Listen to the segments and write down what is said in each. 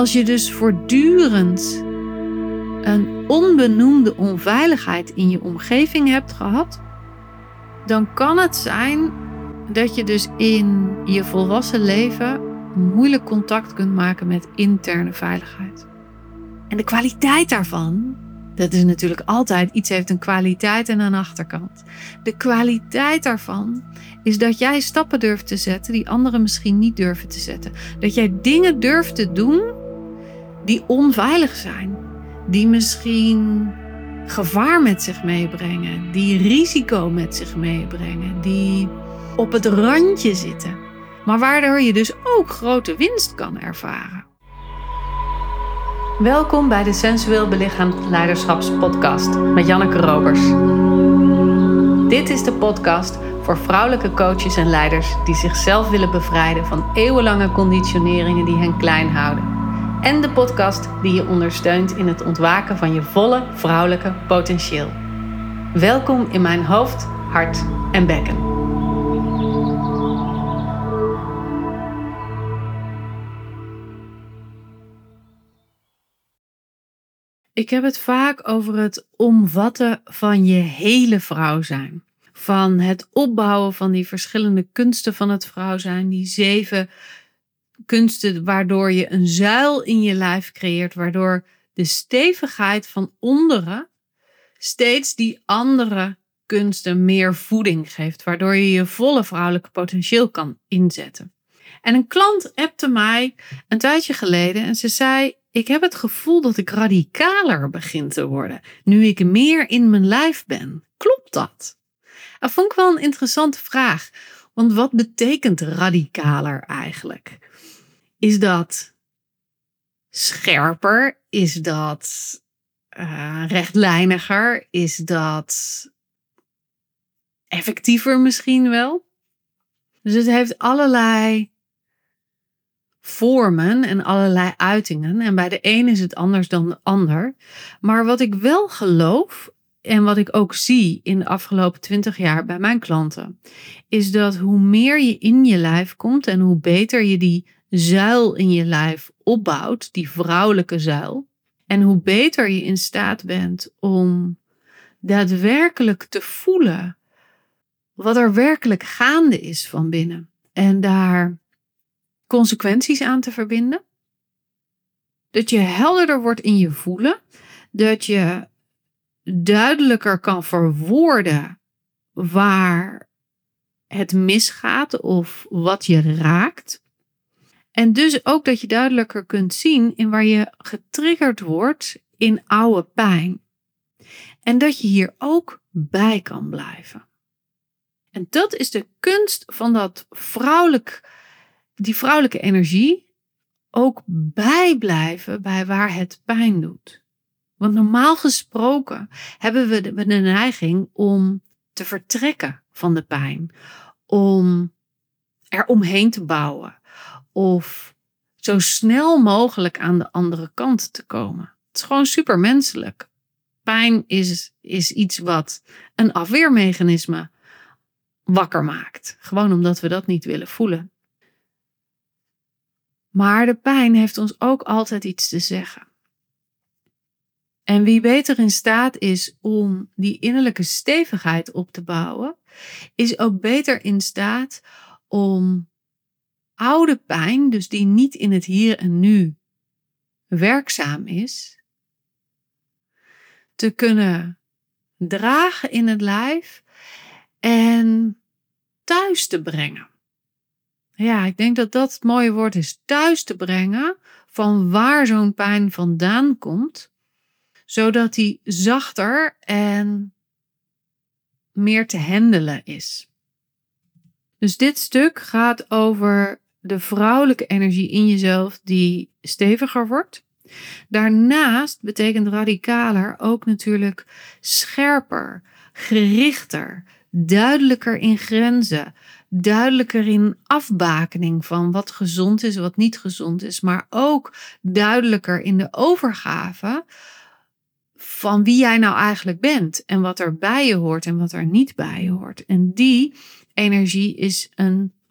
Als je dus voortdurend een onbenoemde onveiligheid in je omgeving hebt gehad, dan kan het zijn dat je dus in je volwassen leven moeilijk contact kunt maken met interne veiligheid. En de kwaliteit daarvan, dat is natuurlijk altijd, iets heeft een kwaliteit en een achterkant. De kwaliteit daarvan is dat jij stappen durft te zetten die anderen misschien niet durven te zetten. Dat jij dingen durft te doen die onveilig zijn. Die misschien gevaar met zich meebrengen. Die risico met zich meebrengen. Die op het randje zitten. Maar waardoor je dus ook grote winst kan ervaren. Welkom bij de Sensueel Belichaamd Leiderschapspodcast met Janneke Robers. Dit is de podcast voor vrouwelijke coaches en leiders die zichzelf willen bevrijden van eeuwenlange conditioneringen die hen klein houden. En de podcast die je ondersteunt in het ontwaken van je volle vrouwelijke potentieel. Welkom in mijn hoofd, hart en bekken. Ik heb het vaak over het omvatten van je hele vrouw zijn. Van het opbouwen van die verschillende kunsten van het vrouw zijn. Die 7 kunsten waardoor je een zuil in je lijf creëert. Waardoor de stevigheid van onderen steeds die andere kunsten meer voeding geeft. Waardoor je je volle vrouwelijke potentieel kan inzetten. En een klant appte mij een tijdje geleden en ze zei: ik heb het gevoel dat ik radicaler begin te worden, nu ik meer in mijn lijf ben. Klopt dat? Dat vond ik wel een interessante vraag. Want wat betekent radicaler eigenlijk? Is dat scherper? Is dat rechtlijniger? Is dat effectiever misschien wel? Dus het heeft allerlei vormen en allerlei uitingen. En bij de een is het anders dan de ander. Maar wat ik wel geloof en wat ik ook zie in de afgelopen 20 jaar bij mijn klanten, is dat hoe meer je in je lijf komt en hoe beter je die zuil in je lijf opbouwt, die vrouwelijke zuil, en hoe beter je in staat bent om daadwerkelijk te voelen wat er werkelijk gaande is van binnen. En daar consequenties aan te verbinden. Dat je helderder wordt in je voelen. Dat je duidelijker kan verwoorden waar het misgaat of wat je raakt. En dus ook dat je duidelijker kunt zien in waar je getriggerd wordt in oude pijn. En dat je hier ook bij kan blijven. En dat is de kunst van die vrouwelijke energie ook bijblijven bij waar het pijn doet. Want normaal gesproken hebben we de neiging om te vertrekken van de pijn. Om er omheen te bouwen. Of zo snel mogelijk aan de andere kant te komen. Het is gewoon supermenselijk. Pijn is iets wat een afweermechanisme wakker maakt. Gewoon omdat we dat niet willen voelen. Maar de pijn heeft ons ook altijd iets te zeggen. En wie beter in staat is om die innerlijke stevigheid op te bouwen, is ook beter in staat om oude pijn, dus die niet in het hier en nu werkzaam is, te kunnen dragen in het lijf en thuis te brengen. Ja, ik denk dat dat het mooie woord is, thuis te brengen van waar zo'n pijn vandaan komt, zodat die zachter en meer te handelen is. Dus dit stuk gaat over de vrouwelijke energie in jezelf die steviger wordt. Daarnaast betekent radicaler ook natuurlijk scherper, gerichter, duidelijker in grenzen, duidelijker in afbakening van wat gezond is, wat niet gezond is, maar ook duidelijker in de overgave van wie jij nou eigenlijk bent en wat er bij je hoort en wat er niet bij je hoort. En die energie is een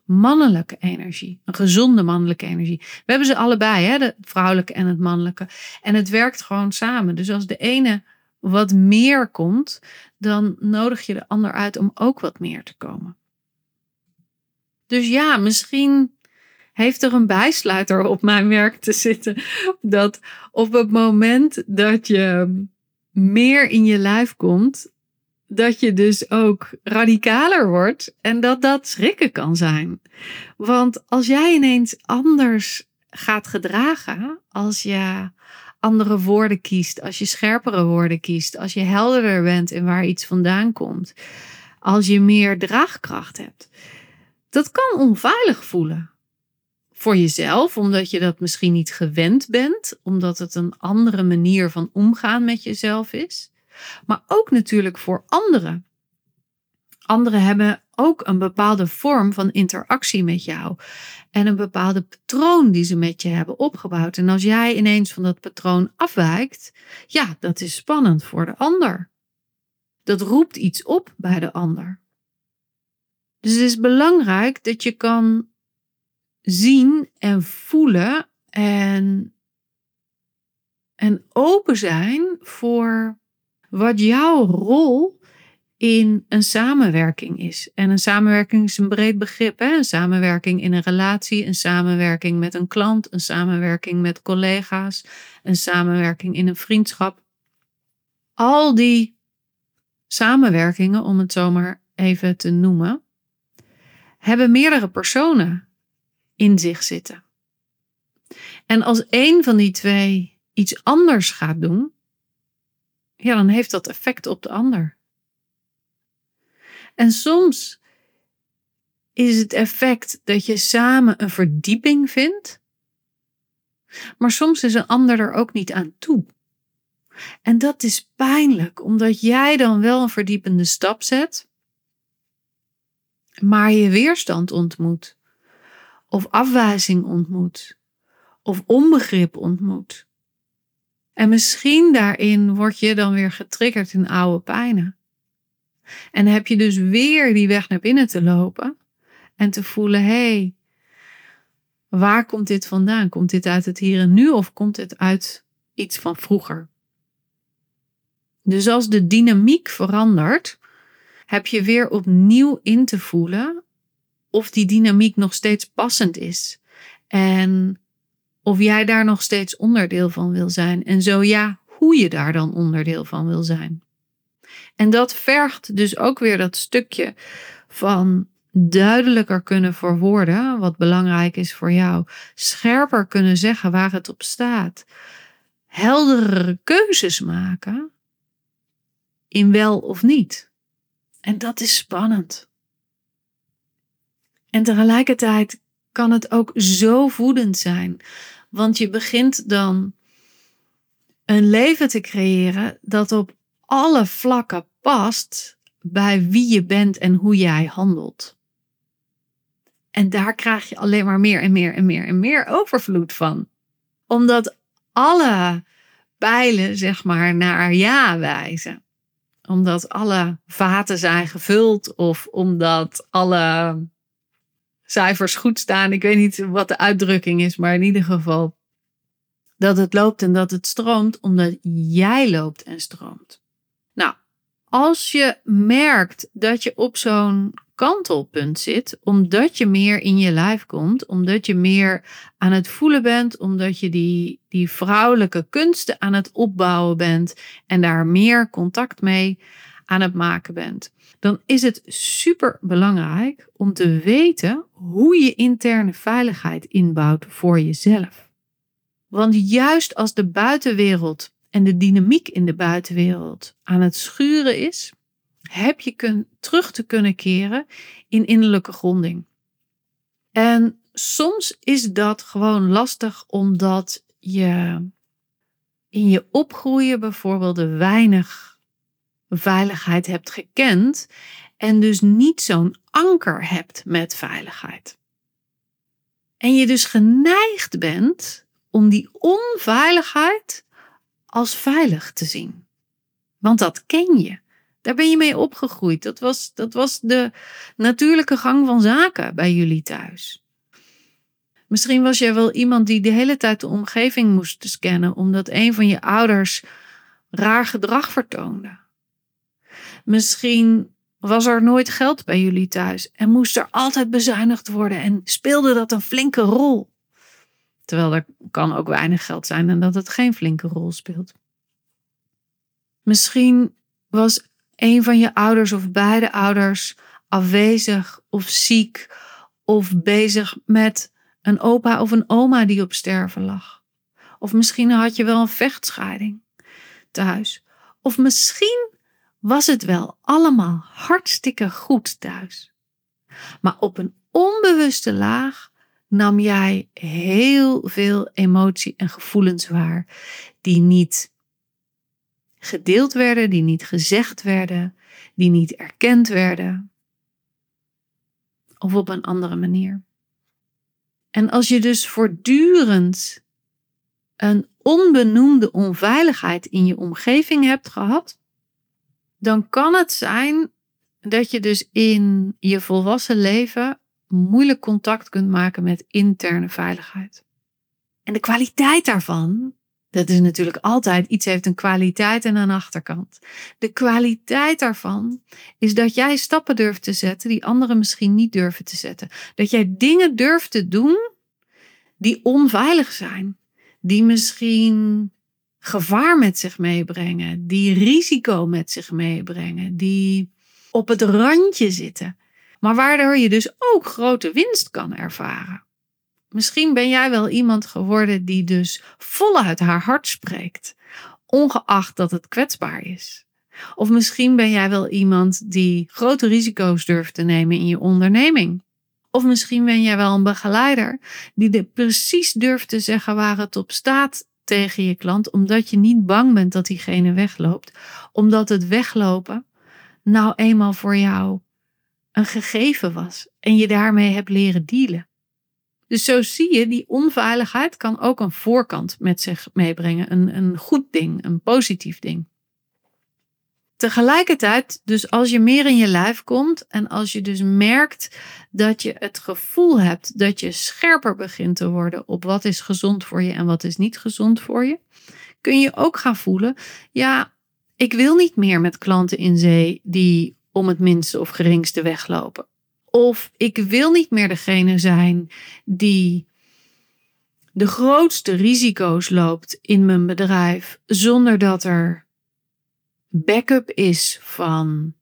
mannelijke energie. Een gezonde mannelijke energie. We hebben ze allebei, hè, het vrouwelijke en het mannelijke. En het werkt gewoon samen. Dus als de ene wat meer komt, dan nodig je de ander uit om ook wat meer te komen. Dus ja, misschien heeft er een bijsluiter op mijn werk te zitten. Dat op het moment dat je meer in je lijf komt, dat je dus ook radicaler wordt en dat schrikken kan zijn. Want als jij ineens anders gaat gedragen, als je andere woorden kiest, als je scherpere woorden kiest, als je helderder bent in waar iets vandaan komt, als je meer draagkracht hebt, dat kan onveilig voelen. Voor jezelf, omdat je dat misschien niet gewend bent, omdat het een andere manier van omgaan met jezelf is. Maar ook natuurlijk voor anderen. Anderen hebben ook een bepaalde vorm van interactie met jou. En een bepaalde patroon die ze met je hebben opgebouwd. En als jij ineens van dat patroon afwijkt, ja, dat is spannend voor de ander. Dat roept iets op bij de ander. Dus het is belangrijk dat je kan zien en voelen en open zijn voor wat jouw rol in een samenwerking is. En een samenwerking is een breed begrip. Hè? Een samenwerking in een relatie, een samenwerking met een klant, een samenwerking met collega's, een samenwerking in een vriendschap. Al die samenwerkingen, om het zo maar even te noemen, hebben meerdere personen in zich zitten. En als één van die twee iets anders gaat doen, ja, dan heeft dat effect op de ander. En soms is het effect dat je samen een verdieping vindt, maar soms is een ander er ook niet aan toe. En dat is pijnlijk, omdat jij dan wel een verdiepende stap zet, maar je weerstand ontmoet, of afwijzing ontmoet, of onbegrip ontmoet. En misschien daarin word je dan weer getriggerd in oude pijnen. En heb je dus weer die weg naar binnen te lopen en te voelen, hé, waar komt dit vandaan? Komt dit uit het hier en nu of komt dit uit iets van vroeger? Dus als de dynamiek verandert, heb je weer opnieuw in te voelen of die dynamiek nog steeds passend is. En of jij daar nog steeds onderdeel van wil zijn. En zo ja, hoe je daar dan onderdeel van wil zijn. En dat vergt dus ook weer dat stukje van duidelijker kunnen verwoorden wat belangrijk is voor jou. Scherper kunnen zeggen waar het op staat. Helderere keuzes maken in wel of niet. En dat is spannend. En tegelijkertijd kan het ook zo voedend zijn. Want je begint dan een leven te creëren dat op alle vlakken past bij wie je bent en hoe jij handelt. En daar krijg je alleen maar meer en meer en meer en meer overvloed van. Omdat alle pijlen zeg maar naar ja wijzen. Omdat alle vaten zijn gevuld of omdat alle cijfers goed staan. Ik weet niet wat de uitdrukking is, maar in ieder geval dat het loopt en dat het stroomt omdat jij loopt en stroomt. Nou, als je merkt dat je op zo'n kantelpunt zit, omdat je meer in je lijf komt, omdat je meer aan het voelen bent, omdat je die vrouwelijke kunsten aan het opbouwen bent en daar meer contact mee aan het maken bent, dan is het super belangrijk om te weten hoe je interne veiligheid inbouwt voor jezelf. Want juist als de buitenwereld en de dynamiek in de buitenwereld aan het schuren is, heb je terug te kunnen keren in innerlijke gronding. En soms is dat gewoon lastig omdat je in je opgroeien bijvoorbeeld weinig veiligheid hebt gekend en dus niet zo'n anker hebt met veiligheid. En je dus geneigd bent om die onveiligheid als veilig te zien. Want dat ken je. Daar ben je mee opgegroeid. Dat was de natuurlijke gang van zaken bij jullie thuis. Misschien was jij wel iemand die de hele tijd de omgeving moest scannen, omdat een van je ouders raar gedrag vertoonde. Misschien was er nooit geld bij jullie thuis en moest er altijd bezuinigd worden en speelde dat een flinke rol. Terwijl er kan ook weinig geld zijn en dat het geen flinke rol speelt. Misschien was een van je ouders of beide ouders afwezig of ziek of bezig met een opa of een oma die op sterven lag. Of misschien had je wel een vechtscheiding thuis. Of misschien was het wel allemaal hartstikke goed thuis. Maar op een onbewuste laag nam jij heel veel emotie en gevoelens waar die niet gedeeld werden, die niet gezegd werden, die niet erkend werden. Of op een andere manier. En als je dus voortdurend een onbenoemde onveiligheid in je omgeving hebt gehad, dan kan het zijn dat je dus in je volwassen leven moeilijk contact kunt maken met interne veiligheid. En de kwaliteit daarvan, dat is natuurlijk altijd, iets heeft een kwaliteit en een achterkant. De kwaliteit daarvan is dat jij stappen durft te zetten die anderen misschien niet durven te zetten. Dat jij dingen durft te doen die onveilig zijn. Die misschien gevaar met zich meebrengen. Die risico met zich meebrengen. Die op het randje zitten. Maar waardoor je dus ook grote winst kan ervaren. Misschien ben jij wel iemand geworden die dus voluit haar hart spreekt. Ongeacht dat het kwetsbaar is. Of misschien ben jij wel iemand die grote risico's durft te nemen in je onderneming. Of misschien ben jij wel een begeleider die precies durft te zeggen waar het op staat tegen je klant. Omdat je niet bang bent dat diegene wegloopt. Omdat het weglopen nou eenmaal voor jou een gegeven was. En je daarmee hebt leren dealen. Dus zo zie je, die onveiligheid kan ook een voorkant met zich meebrengen. Een goed ding, een positief ding. Tegelijkertijd, dus als je meer in je lijf komt en als je dus merkt dat je het gevoel hebt dat je scherper begint te worden op wat is gezond voor je en wat is niet gezond voor je, kun je ook gaan voelen, ja, ik wil niet meer met klanten in zee die om het minste of geringste weglopen. Of ik wil niet meer degene zijn die de grootste risico's loopt in mijn bedrijf zonder dat er backup is van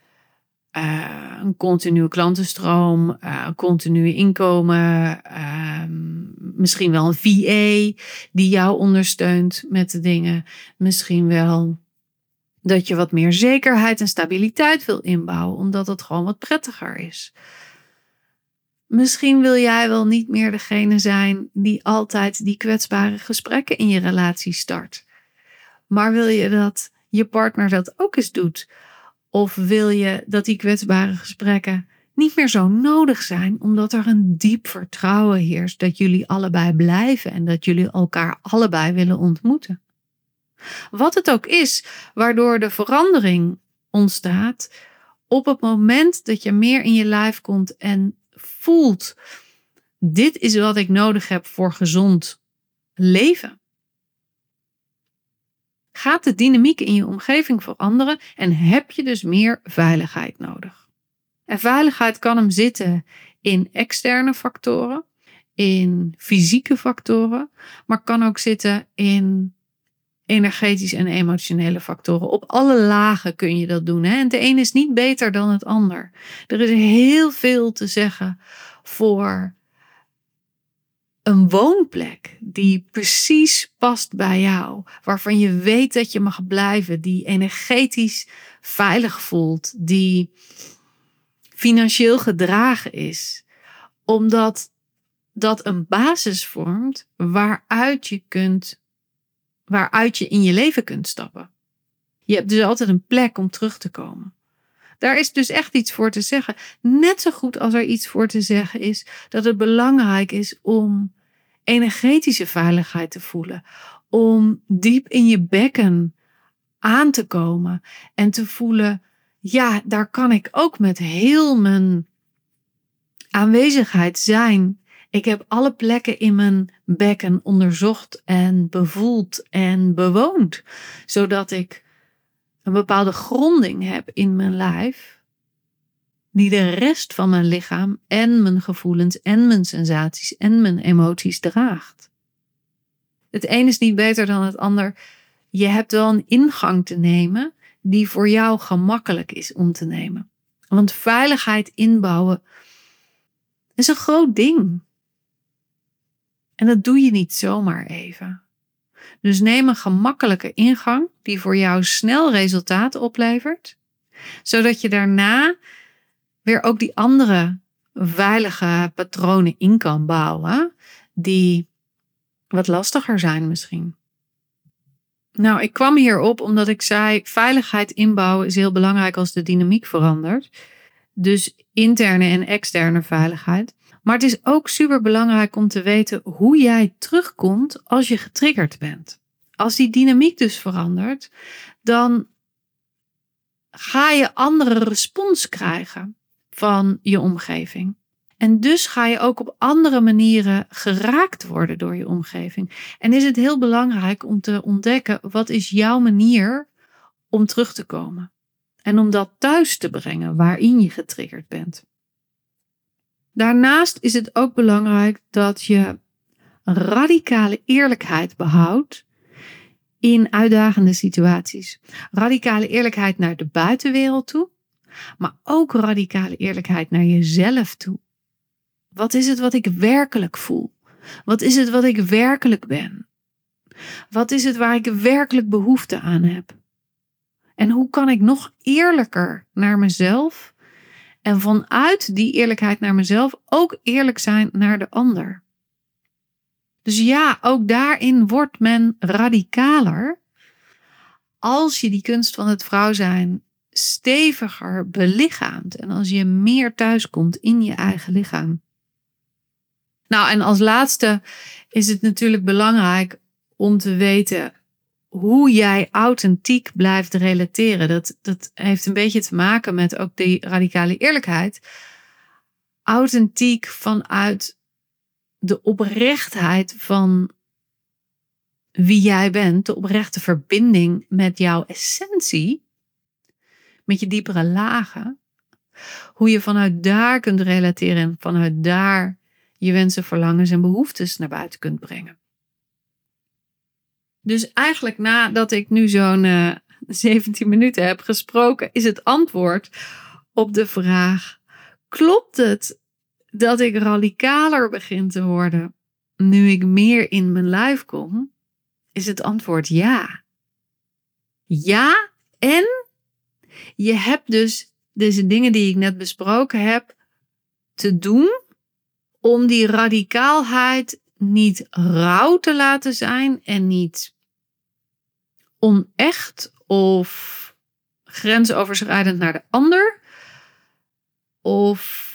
een continue klantenstroom, continue inkomen, misschien wel een VA die jou ondersteunt met de dingen. Misschien wel dat je wat meer zekerheid en stabiliteit wil inbouwen, omdat het gewoon wat prettiger is. Misschien wil jij wel niet meer degene zijn die altijd die kwetsbare gesprekken in je relatie start. Maar wil je dat je partner dat ook eens doet? Of wil je dat die kwetsbare gesprekken niet meer zo nodig zijn, omdat er een diep vertrouwen heerst dat jullie allebei blijven en dat jullie elkaar allebei willen ontmoeten? Wat het ook is, waardoor de verandering ontstaat op het moment dat je meer in je lijf komt en voelt, dit is wat ik nodig heb voor gezond leven. Gaat de dynamiek in je omgeving veranderen en heb je dus meer veiligheid nodig. En veiligheid kan hem zitten in externe factoren, in fysieke factoren, maar kan ook zitten in energetische en emotionele factoren. Op alle lagen kun je dat doen. Hè? En de een is niet beter dan het ander. Er is heel veel te zeggen voor een woonplek die precies past bij jou. Waarvan je weet dat je mag blijven. Die energetisch veilig voelt. Die financieel gedragen is. Omdat dat een basis vormt waaruit je in je leven kunt stappen. Je hebt dus altijd een plek om terug te komen. Daar is dus echt iets voor te zeggen. Net zo goed als er iets voor te zeggen is dat het belangrijk is om energetische veiligheid te voelen. Om diep in je bekken aan te komen en te voelen, ja, daar kan ik ook met heel mijn aanwezigheid zijn. Ik heb alle plekken in mijn bekken onderzocht en bevoeld en bewoond. Zodat ik een bepaalde gronding heb in mijn lijf. Die de rest van mijn lichaam en mijn gevoelens en mijn sensaties en mijn emoties draagt. Het een is niet beter dan het ander. Je hebt wel een ingang te nemen die voor jou gemakkelijk is om te nemen. Want veiligheid inbouwen is een groot ding. En dat doe je niet zomaar even. Dus neem een gemakkelijke ingang die voor jou snel resultaat oplevert. Zodat je daarna weer ook die andere veilige patronen in kan bouwen. Die wat lastiger zijn misschien. Nou, ik kwam hierop omdat ik zei, veiligheid inbouwen is heel belangrijk als de dynamiek verandert. Dus interne en externe veiligheid. Maar het is ook super belangrijk om te weten hoe jij terugkomt als je getriggerd bent. Als die dynamiek dus verandert, dan ga je andere respons krijgen van je omgeving. En dus ga je ook op andere manieren geraakt worden door je omgeving. En is het heel belangrijk om te ontdekken, wat is jouw manier om terug te komen? En om dat thuis te brengen waarin je getriggerd bent. Daarnaast is het ook belangrijk dat je radicale eerlijkheid behoudt in uitdagende situaties. Radicale eerlijkheid naar de buitenwereld toe, maar ook radicale eerlijkheid naar jezelf toe. Wat is het wat ik werkelijk voel? Wat is het wat ik werkelijk ben? Wat is het waar ik werkelijk behoefte aan heb? En hoe kan ik nog eerlijker naar mezelf en vanuit die eerlijkheid naar mezelf ook eerlijk zijn naar de ander? Dus ja, ook daarin wordt men radicaler als je die kunst van het vrouw zijn steviger belichaamt en als je meer thuiskomt in je eigen lichaam. Nou, en als laatste is het natuurlijk belangrijk om te weten hoe jij authentiek blijft relateren. Dat heeft een beetje te maken met ook die radicale eerlijkheid. Authentiek vanuit de oprechtheid van wie jij bent, de oprechte verbinding met jouw essentie, met je diepere lagen. Hoe je vanuit daar kunt relateren en vanuit daar je wensen, verlangens en behoeftes naar buiten kunt brengen. Dus eigenlijk nadat ik nu zo'n 17 minuten heb gesproken, is het antwoord op de vraag: klopt het dat ik radicaler begin te worden nu ik meer in mijn lijf kom? Is het antwoord ja. Ja, en je hebt dus deze dingen die ik net besproken heb te doen om die radicaalheid niet rauw te laten zijn en niet onecht of grensoverschrijdend naar de ander of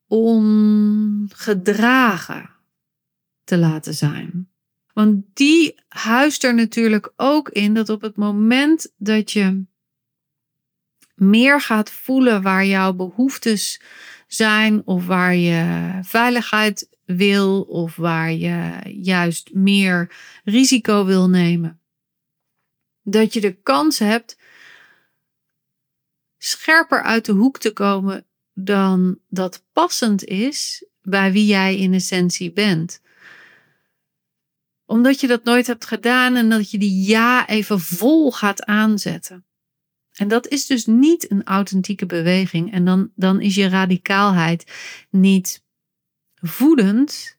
ongedragen te laten zijn. Want die huist er natuurlijk ook in dat op het moment dat je meer gaat voelen waar jouw behoeftes zijn of waar je veiligheid wil of waar je juist meer risico wil nemen, dat je de kans hebt scherper uit de hoek te komen dan dat passend is bij wie jij in essentie bent. Omdat je dat nooit hebt gedaan en dat je die ja even vol gaat aanzetten. En dat is dus niet een authentieke beweging. En dan is je radicaalheid niet voedend,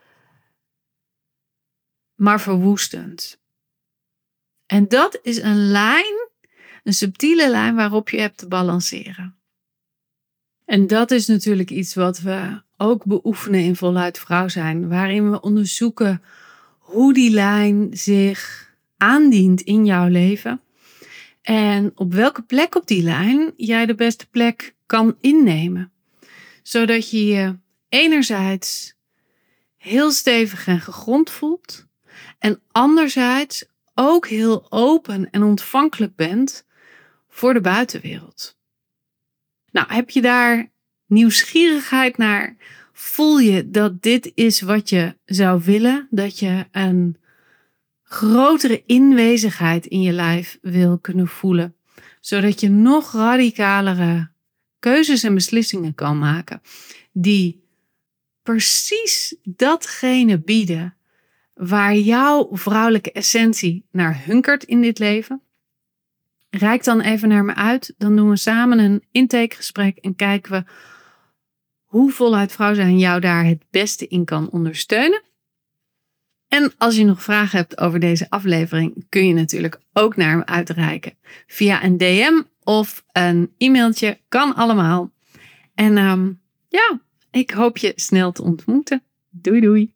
maar verwoestend. En dat is een lijn, een subtiele lijn waarop je hebt te balanceren. En dat is natuurlijk iets wat we ook beoefenen in Voluit Vrouw zijn. Waarin we onderzoeken hoe die lijn zich aandient in jouw leven. En op welke plek op die lijn jij de beste plek kan innemen. Zodat je je enerzijds heel stevig en gegrond voelt. En anderzijds ook heel open en ontvankelijk bent voor de buitenwereld. Nou, heb je daar nieuwsgierigheid naar? Voel je dat dit is wat je zou willen? Dat je een grotere inwezigheid in je lijf wil kunnen voelen? Zodat je nog radicalere keuzes en beslissingen kan maken. Die precies datgene bieden waar jouw vrouwelijke essentie naar hunkert in dit leven. Reik dan even naar me uit. Dan doen we samen een intakegesprek en kijken we hoe voluit vrouw zijn jou daar het beste in kan ondersteunen. En als je nog vragen hebt over deze aflevering, kun je natuurlijk ook naar me uitreiken. Via een DM of een e-mailtje, kan allemaal. En ik hoop je snel te ontmoeten. Doei doei!